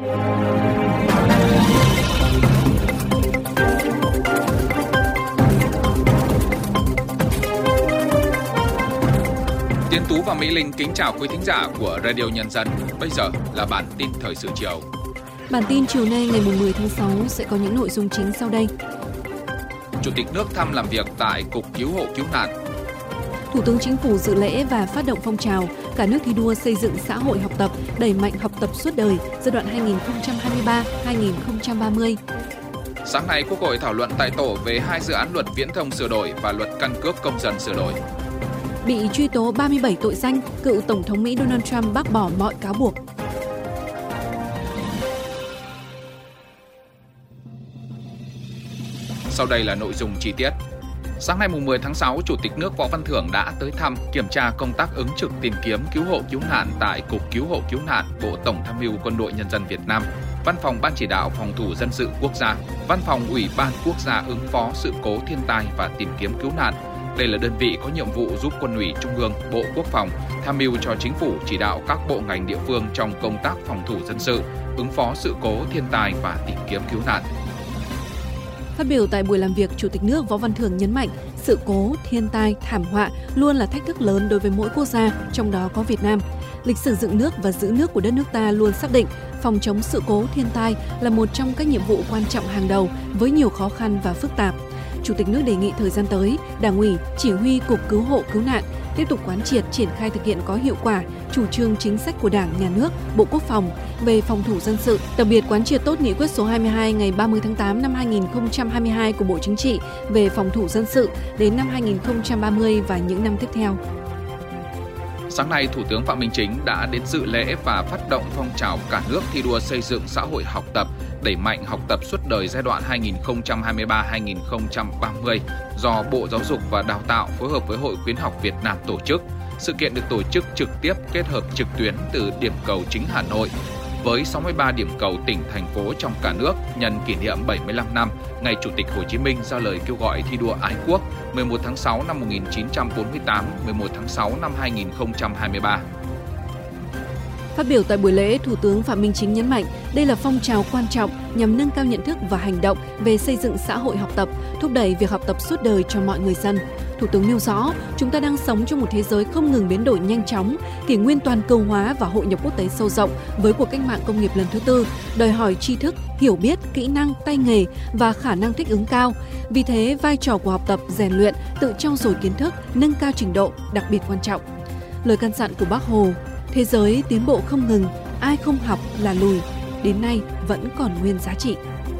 Tiến Tú và Mỹ Linh kính chào quý thính giả của Radio Nhân dân. Bây giờ là bản tin thời sự chiều. Bản tin chiều nay ngày 10 tháng 6 sẽ có những nội dung chính sau đây. Chủ tịch nước thăm làm việc tại Cục Cứu hộ Cứu nạn. Thủ tướng Chính phủ dự lễ và phát động phong trào cả nước thi đua xây dựng xã hội học tập, đẩy mạnh học tập suốt đời giai đoạn 2023-2030. Sáng nay, Quốc hội thảo luận tại tổ về 2 dự án luật viễn thông sửa đổi và luật căn cước công dân sửa đổi. Bị truy tố 37 tội danh, cựu Tổng thống Mỹ Donald Trump bác bỏ mọi cáo buộc. Sau đây là nội dung chi tiết. Sáng nay 10 tháng 6, Chủ tịch nước Võ Văn Thưởng đã tới thăm, kiểm tra công tác ứng trực tìm kiếm cứu hộ cứu nạn tại Cục Cứu hộ Cứu nạn, Bộ Tổng tham mưu Quân đội Nhân dân Việt Nam, Văn phòng Ban chỉ đạo phòng thủ dân sự quốc gia, Văn phòng Ủy ban Quốc gia ứng phó sự cố thiên tai và tìm kiếm cứu nạn. Đây là đơn vị có nhiệm vụ giúp Quân ủy Trung ương, Bộ Quốc phòng tham mưu cho Chính phủ chỉ đạo các bộ ngành địa phương trong công tác phòng thủ dân sự, ứng phó sự cố thiên tai và tìm kiếm cứu nạn. Phát biểu tại buổi làm việc, Chủ tịch nước Võ Văn Thưởng nhấn mạnh, sự cố, thiên tai, thảm họa luôn là thách thức lớn đối với mỗi quốc gia, trong đó có Việt Nam. Lịch sử dựng nước và giữ nước của đất nước ta luôn xác định phòng chống sự cố, thiên tai là một trong các nhiệm vụ quan trọng hàng đầu với nhiều khó khăn và phức tạp. Chủ tịch nước đề nghị thời gian tới, Đảng ủy, Chỉ huy Cục Cứu hộ Cứu nạn tiếp tục quán triệt triển khai thực hiện có hiệu quả chủ trương chính sách của Đảng, Nhà nước, Bộ Quốc phòng về phòng thủ dân sự, đặc biệt quán triệt tốt nghị quyết số 22 ngày 30 tháng 8 năm 2022 của Bộ Chính trị về phòng thủ dân sự đến năm 2030 và những năm tiếp theo. Sáng nay, Thủ tướng Phạm Minh Chính đã đến dự lễ và phát động phong trào cả nước thi đua xây dựng xã hội học tập, đẩy mạnh học tập suốt đời giai đoạn 2023-2030 do Bộ Giáo dục và Đào tạo phối hợp với Hội Khuyến học Việt Nam tổ chức. Sự kiện được tổ chức trực tiếp kết hợp trực tuyến từ điểm cầu chính Hà Nội với 63 điểm cầu tỉnh, thành phố trong cả nước nhân kỷ niệm 75 năm ngày Chủ tịch Hồ Chí Minh ra lời kêu gọi thi đua ái quốc 11 tháng 6 năm 1948, 11 tháng 6 năm 2023. Phát biểu tại buổi lễ, Thủ tướng Phạm Minh Chính nhấn mạnh đây là phong trào quan trọng nhằm nâng cao nhận thức và hành động về xây dựng xã hội học tập, thúc đẩy việc học tập suốt đời cho mọi người dân. Thủ tướng nêu rõ, chúng ta đang sống trong một thế giới không ngừng biến đổi nhanh chóng, kỷ nguyên toàn cầu hóa và hội nhập quốc tế sâu rộng với cuộc cách mạng công nghiệp lần thứ tư, đòi hỏi tri thức, hiểu biết, kỹ năng, tay nghề và khả năng thích ứng cao. Vì thế, vai trò của học tập, rèn luyện, tự trau dồi kiến thức, nâng cao trình độ đặc biệt quan trọng. Lời căn dặn của Bác Hồ: thế giới tiến bộ không ngừng, ai không học là lùi, đến nay vẫn còn nguyên giá trị.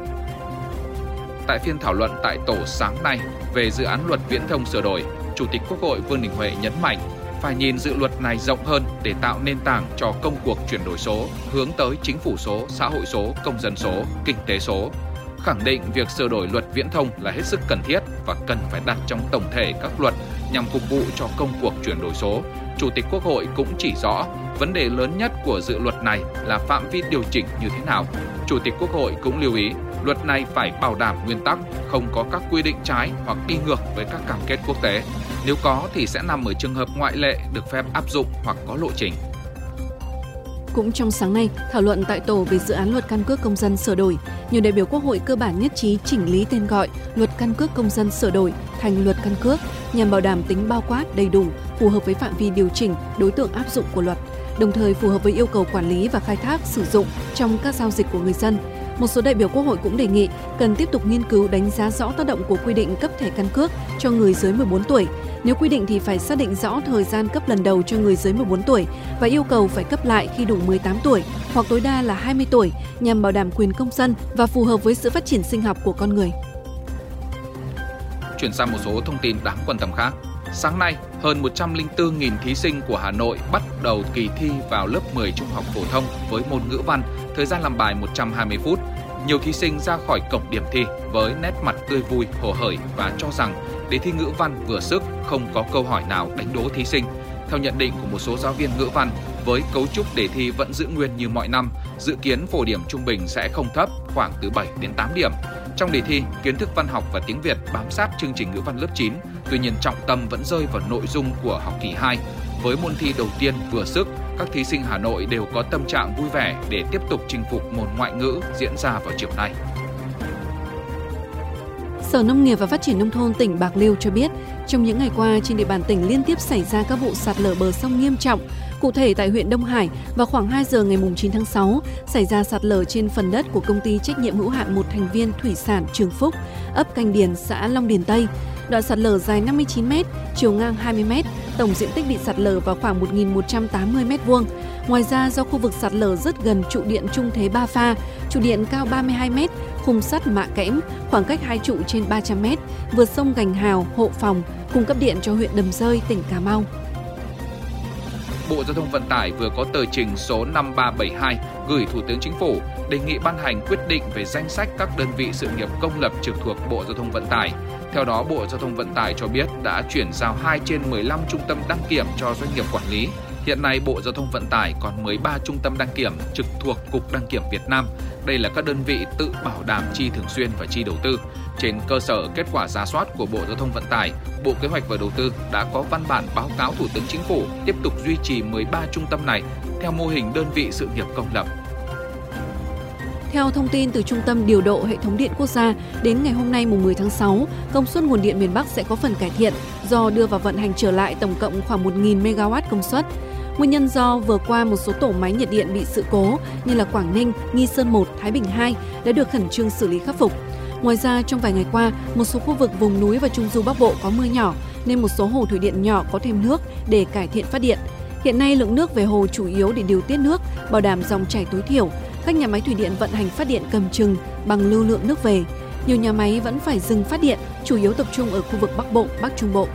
Tại phiên thảo luận tại tổ sáng nay về dự án luật viễn thông sửa đổi, Chủ tịch Quốc hội Vương Đình Huệ nhấn mạnh phải nhìn dự luật này rộng hơn để tạo nền tảng cho công cuộc chuyển đổi số, hướng tới chính phủ số, xã hội số, công dân số, kinh tế số. Khẳng định việc sửa đổi luật viễn thông là hết sức cần thiết và cần phải đặt trong tổng thể các luật nhằm phục vụ cho công cuộc chuyển đổi số. Chủ tịch Quốc hội cũng chỉ rõ vấn đề lớn nhất của dự luật này là phạm vi điều chỉnh như thế nào. Chủ tịch Quốc hội cũng lưu ý luật này phải bảo đảm nguyên tắc, không có các quy định trái hoặc đi ngược với các cam kết quốc tế. Nếu có thì sẽ nằm ở trường hợp ngoại lệ được phép áp dụng hoặc có lộ trình. Cũng trong sáng nay, thảo luận tại tổ về dự án luật căn cước công dân sửa đổi, nhiều đại biểu Quốc hội cơ bản nhất trí chỉnh lý tên gọi luật căn cước công dân sửa đổi thành luật căn cước nhằm bảo đảm tính bao quát, đầy đủ, phù hợp với phạm vi điều chỉnh, đối tượng áp dụng của luật, đồng thời phù hợp với yêu cầu quản lý và khai thác sử dụng trong các giao dịch của người dân. Một số đại biểu Quốc hội cũng đề nghị cần tiếp tục nghiên cứu đánh giá rõ tác động của quy định cấp thẻ căn cước cho người dưới 14 tuổi. Nếu quy định thì phải xác định rõ thời gian cấp lần đầu cho người dưới 14 tuổi và yêu cầu phải cấp lại khi đủ 18 tuổi hoặc tối đa là 20 tuổi nhằm bảo đảm quyền công dân và phù hợp với sự phát triển sinh học của con người. Chuyển sang một số thông tin đáng quan tâm khác. Sáng nay, hơn 104.000 thí sinh của Hà Nội bắt đầu kỳ thi vào lớp 10 trung học phổ thông với môn ngữ văn, thời gian làm bài 120 phút. Nhiều thí sinh ra khỏi cổng điểm thi với nét mặt tươi vui, hồ hởi và cho rằng đề thi ngữ văn vừa sức, không có câu hỏi nào đánh đố thí sinh. Theo nhận định của một số giáo viên ngữ văn, với cấu trúc đề thi vẫn giữ nguyên như mọi năm, dự kiến phổ điểm trung bình sẽ không thấp, khoảng từ 7 đến 8 điểm. Trong đề thi, kiến thức văn học và tiếng Việt bám sát chương trình ngữ văn lớp 9, tuy nhiên trọng tâm vẫn rơi vào nội dung của học kỳ 2. Với môn thi đầu tiên vừa sức, các thí sinh Hà Nội đều có tâm trạng vui vẻ để tiếp tục chinh phục môn ngoại ngữ diễn ra vào chiều nay. Sở Nông nghiệp và Phát triển Nông thôn tỉnh Bạc Liêu cho biết, trong những ngày qua trên địa bàn tỉnh liên tiếp xảy ra các vụ sạt lở bờ sông nghiêm trọng. Cụ thể tại huyện Đông Hải, vào khoảng 2 giờ ngày 9 tháng 6, xảy ra sạt lở trên phần đất của công ty trách nhiệm hữu hạn một thành viên thủy sản Trường Phúc, ấp Canh Điền, xã Long Điền Tây. Đoạn sạt lở dài 59 m, chiều ngang 20 m, tổng diện tích bị sạt lở vào khoảng 1.180 m². Ngoài ra, do khu vực sạt lở rất gần trụ điện trung thế 3 pha, trụ điện cao 32 m, khung sắt mạ kẽm, khoảng cách 2 trụ trên 300 m, vượt sông Gành Hào, Hộ Phòng, cung cấp điện cho huyện Đầm Rơi, tỉnh Cà Mau. Bộ Giao thông Vận tải vừa có tờ trình số 5372 gửi Thủ tướng Chính phủ đề nghị ban hành quyết định về danh sách các đơn vị sự nghiệp công lập trực thuộc Bộ Giao thông Vận tải. Theo đó, Bộ Giao thông Vận tải cho biết đã chuyển giao 2 trên 15 trung tâm đăng kiểm cho doanh nghiệp quản lý. Hiện nay, Bộ Giao thông Vận tải còn 13 trung tâm đăng kiểm trực thuộc Cục Đăng kiểm Việt Nam. Đây là các đơn vị tự bảo đảm chi thường xuyên và chi đầu tư. Trên cơ sở kết quả rà soát của Bộ Giao thông Vận tải, Bộ Kế hoạch và Đầu tư đã có văn bản báo cáo Thủ tướng Chính phủ tiếp tục duy trì 13 trung tâm này theo mô hình đơn vị sự nghiệp công lập. Theo thông tin từ Trung tâm Điều độ Hệ thống Điện Quốc gia, đến ngày hôm nay mùng 10 tháng 6, công suất nguồn điện miền Bắc sẽ có phần cải thiện do đưa vào vận hành trở lại tổng cộng khoảng 1.000 MW công suất. Nguyên nhân do vừa qua một số tổ máy nhiệt điện bị sự cố như là Quảng Ninh, Nghi Sơn 1, Thái Bình 2 đã được khẩn trương xử lý khắc phục. Ngoài ra, trong vài ngày qua, một số khu vực vùng núi và Trung du Bắc Bộ có mưa nhỏ nên một số hồ thủy điện nhỏ có thêm nước để cải thiện phát điện. Hiện nay lượng nước về hồ chủ yếu để điều tiết nước, bảo đảm dòng chảy tối thiểu. Các nhà máy thủy điện vận hành phát điện cầm chừng bằng lưu lượng nước về. Nhiều nhà máy vẫn phải dừng phát điện, chủ yếu tập trung ở khu vực Bắc Bộ, Bắc Trung Bộ.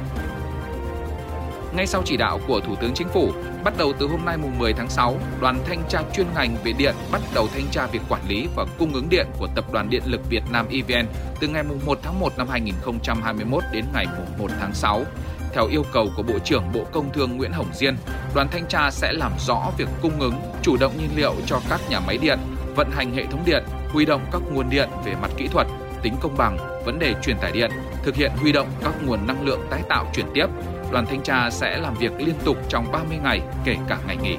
Ngay sau chỉ đạo của Thủ tướng Chính phủ, bắt đầu từ hôm nay mùng 10 tháng 6, đoàn thanh tra chuyên ngành về điện bắt đầu thanh tra việc quản lý và cung ứng điện của Tập đoàn Điện lực Việt Nam EVN từ ngày mùng 1 tháng 1 năm 2021 đến ngày mùng 1 tháng 6. Theo yêu cầu của Bộ trưởng Bộ Công Thương Nguyễn Hồng Diên, đoàn thanh tra sẽ làm rõ việc cung ứng, chủ động nhiên liệu cho các nhà máy điện, vận hành hệ thống điện, huy động các nguồn điện về mặt kỹ thuật, tính công bằng, vấn đề truyền tải điện, thực hiện huy động các nguồn năng lượng tái tạo chuyển tiếp. Đoàn thanh tra sẽ làm việc liên tục trong 30 ngày, kể cả ngày nghỉ.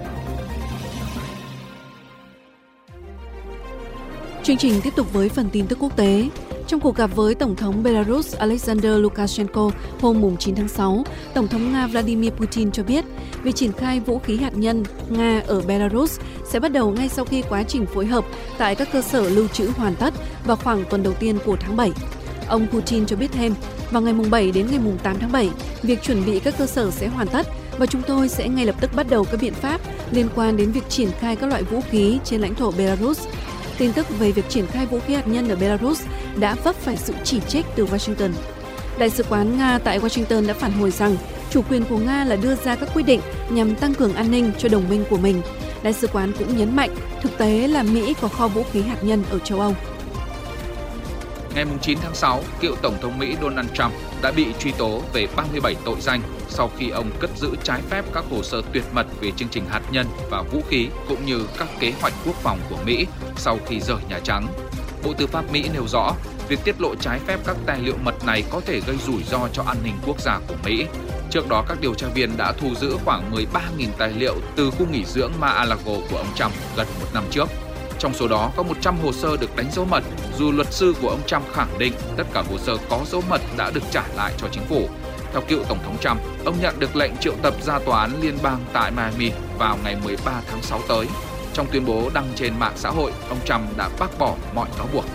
Chương trình tiếp tục với phần tin tức quốc tế. Trong cuộc gặp với Tổng thống Belarus Alexander Lukashenko hôm 9 tháng 6, Tổng thống Nga Vladimir Putin cho biết việc triển khai vũ khí hạt nhân Nga ở Belarus sẽ bắt đầu ngay sau khi quá trình phối hợp tại các cơ sở lưu trữ hoàn tất vào khoảng tuần đầu tiên của tháng 7. Ông Putin cho biết thêm, vào ngày 7 đến ngày 8 tháng 7, việc chuẩn bị các cơ sở sẽ hoàn tất và chúng tôi sẽ ngay lập tức bắt đầu các biện pháp liên quan đến việc triển khai các loại vũ khí trên lãnh thổ Belarus. Tin tức về việc triển khai vũ khí hạt nhân ở Belarus đã vấp phải sự chỉ trích từ Washington. Đại sứ quán Nga tại Washington đã phản hồi rằng chủ quyền của Nga là đưa ra các quyết định nhằm tăng cường an ninh cho đồng minh của mình. Đại sứ quán cũng nhấn mạnh thực tế là Mỹ có kho vũ khí hạt nhân ở châu Âu. Ngày 9 tháng 6, cựu Tổng thống Mỹ Donald Trump đã bị truy tố về 37 tội danh sau khi ông cất giữ trái phép các hồ sơ tuyệt mật về chương trình hạt nhân và vũ khí cũng như các kế hoạch quốc phòng của Mỹ sau khi rời Nhà Trắng. Bộ Tư pháp Mỹ nêu rõ, việc tiết lộ trái phép các tài liệu mật này có thể gây rủi ro cho an ninh quốc gia của Mỹ. Trước đó, các điều tra viên đã thu giữ khoảng 13.000 tài liệu từ khu nghỉ dưỡng Mar-a-Lago của ông Trump gần một năm trước. Trong số đó có 100 hồ sơ được đánh dấu mật, dù luật sư của ông Trump khẳng định tất cả hồ sơ có dấu mật đã được trả lại cho chính phủ. Theo cựu Tổng thống Trump, ông nhận được lệnh triệu tập ra tòa án liên bang tại Miami vào ngày 13 tháng 6 tới. Trong tuyên bố đăng trên mạng xã hội, ông Trump đã bác bỏ mọi cáo buộc.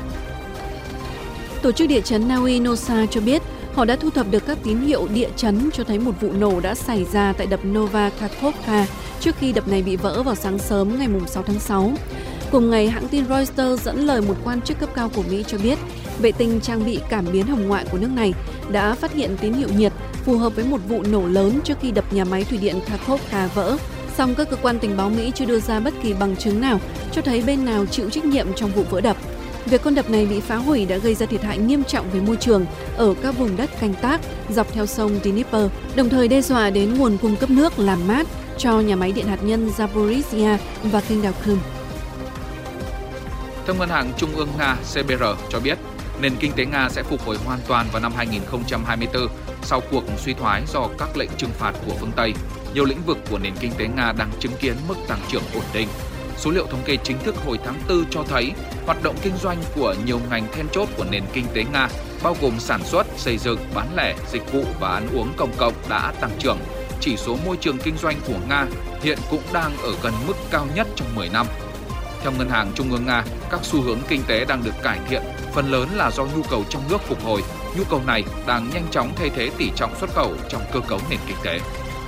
Tổ chức địa chấn Na Uy NOSA cho biết họ đã thu thập được các tín hiệu địa chấn cho thấy một vụ nổ đã xảy ra tại đập Nova Kakhovka trước khi đập này bị vỡ vào sáng sớm ngày 6 tháng 6. Cùng ngày, hãng tin Reuters dẫn lời một quan chức cấp cao của Mỹ cho biết vệ tinh trang bị cảm biến hồng ngoại của nước này đã phát hiện tín hiệu nhiệt phù hợp với một vụ nổ lớn trước khi đập nhà máy thủy điện Kakhovka vỡ. Song các cơ quan tình báo Mỹ chưa đưa ra bất kỳ bằng chứng nào cho thấy bên nào chịu trách nhiệm trong vụ vỡ đập. Việc con đập này bị phá hủy đã gây ra thiệt hại nghiêm trọng về môi trường ở các vùng đất canh tác dọc theo sông Dnieper, đồng thời đe dọa đến nguồn cung cấp nước làm mát cho nhà máy điện hạt nhân Zaporizhia và kênh đào Crimea. Theo Ngân hàng Trung ương Nga CBR cho biết, Nền kinh tế Nga sẽ phục hồi hoàn toàn vào năm 2024 sau cuộc suy thoái do các lệnh trừng phạt của phương Tây. Nhiều lĩnh vực của nền kinh tế Nga đang chứng kiến mức tăng trưởng ổn định. Số liệu thống kê chính thức hồi tháng 4 cho thấy hoạt động kinh doanh của nhiều ngành then chốt của nền kinh tế Nga, bao gồm sản xuất, xây dựng, bán lẻ, dịch vụ và ăn uống công cộng đã tăng trưởng. Chỉ số môi trường kinh doanh của Nga hiện cũng đang ở gần mức cao nhất trong 10 năm. Theo Ngân hàng Trung ương Nga, các xu hướng kinh tế đang được cải thiện, phần lớn là do nhu cầu trong nước phục hồi. Nhu cầu này đang nhanh chóng thay thế tỷ trọng xuất khẩu trong cơ cấu nền kinh tế.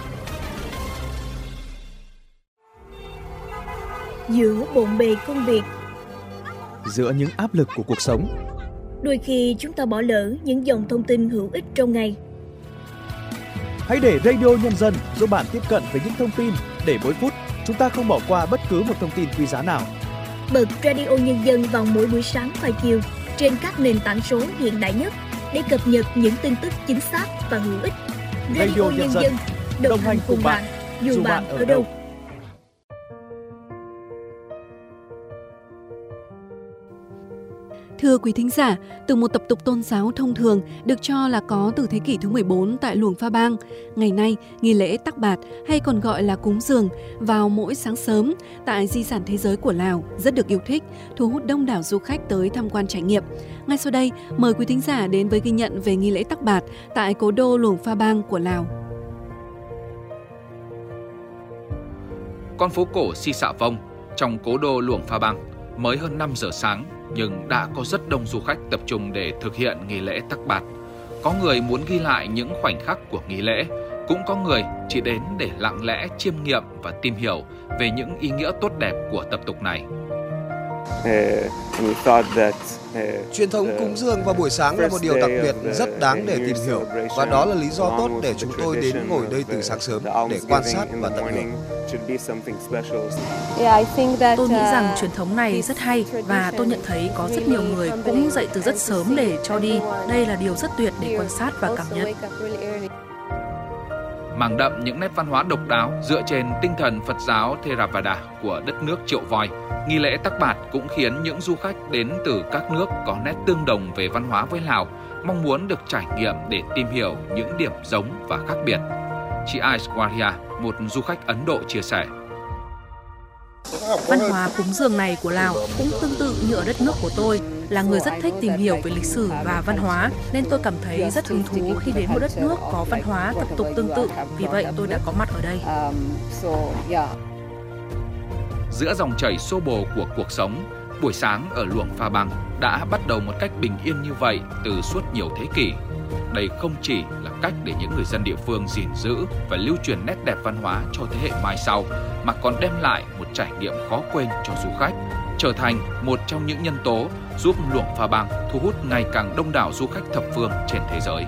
Giữa bộn bề công việc, giữa những áp lực của cuộc sống, đôi khi chúng ta bỏ lỡ những dòng thông tin hữu ích trong ngày. Hãy để Radio Nhân dân giúp bạn tiếp cận với những thông tin để mỗi phút chúng ta không bỏ qua bất cứ một thông tin quý giá nào. Bật Radio Nhân dân vào mỗi buổi sáng và chiều trên các nền tảng số hiện đại nhất để cập nhật những tin tức chính xác và hữu ích. Radio Nhân dân đồng hành cùng bạn dù bạn ở đâu. Thưa quý thính giả, từ một tập tục tôn giáo thông thường được cho là có từ thế kỷ thứ 14 tại Luông Pha Bang, ngày nay nghi lễ Tắc Bạt hay còn gọi là cúng dường vào mỗi sáng sớm tại di sản thế giới của Lào rất được yêu thích, thu hút đông đảo du khách tới tham quan trải nghiệm. Ngay sau đây, mời quý thính giả đến với ghi nhận về nghi lễ Tắc Bạt tại cố đô Luông Pha Bang của Lào. Con phố cổ Si Sạ Vông trong cố đô Luông Pha Bang mới hơn 5 giờ sáng nhưng đã có rất đông du khách tập trung để thực hiện nghi lễ Tắc Bạt. Có người muốn ghi lại những khoảnh khắc của nghi lễ, cũng có người chỉ đến để lặng lẽ chiêm nghiệm và tìm hiểu về những ý nghĩa tốt đẹp của tập tục này. Truyền thống cúng dường vào buổi sáng là một điều đặc biệt rất đáng để tìm hiểu, và đó là lý do tốt để chúng tôi đến ngồi đây từ sáng sớm để quan sát và tận hưởng. Tôi nghĩ rằng truyền thống này rất hay và tôi nhận thấy có rất nhiều người cũng dậy từ rất sớm để cho đi. Đây là điều rất tuyệt để quan sát và cảm nhận. Mang đậm những nét văn hóa độc đáo dựa trên tinh thần Phật giáo Theravada của đất nước Triệu Voi, nghi lễ Tắc Bạt cũng khiến những du khách đến từ các nước có nét tương đồng về văn hóa với Lào mong muốn được trải nghiệm để tìm hiểu những điểm giống và khác biệt. Chị Aishwarya, một du khách Ấn Độ chia sẻ. Văn hóa cúng dường này của Lào cũng tương tự như ở đất nước của tôi, là người rất thích tìm hiểu về lịch sử và văn hóa, nên tôi cảm thấy rất hứng thú khi đến một đất nước có văn hóa tập tục tương tự, vì vậy tôi đã có mặt ở đây. Giữa dòng chảy xô bồ của cuộc sống, buổi sáng ở Luông Pha Bang đã bắt đầu một cách bình yên như vậy từ suốt nhiều thế kỷ. Đây không chỉ là cách để những người dân địa phương gìn giữ và lưu truyền nét đẹp văn hóa cho thế hệ mai sau, mà còn đem lại một trải nghiệm khó quên cho du khách, trở thành một trong những nhân tố giúp Luông Pha Bang thu hút ngày càng đông đảo du khách thập phương trên thế giới.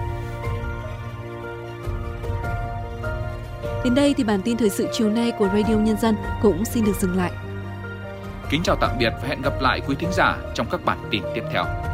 Đến đây thì bản tin thời sự chiều nay của Radio Nhân dân cũng xin được dừng lại. Kính chào tạm biệt và hẹn gặp lại quý thính giả trong các bản tin tiếp theo.